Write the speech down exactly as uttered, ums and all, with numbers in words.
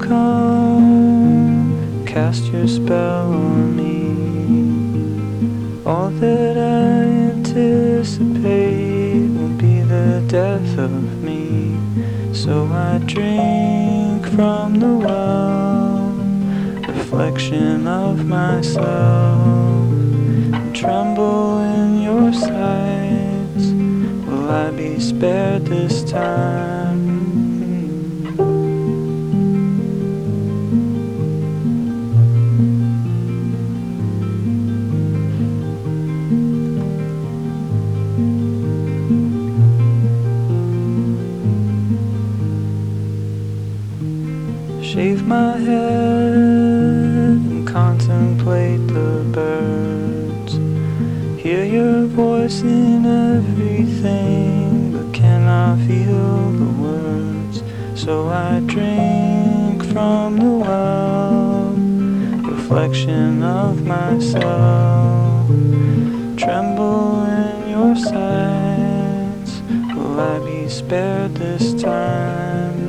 come, cast your spell on me. All that I anticipate will be the death of me. So I drink from the well, reflection of myself, and tremble in your sights. Will I be spared this time? Shave my head and contemplate the birds. Hear your voice in everything, but cannot feel the words. So I drink from the well, reflection of myself, tremble in your sights. Will I be spared this time?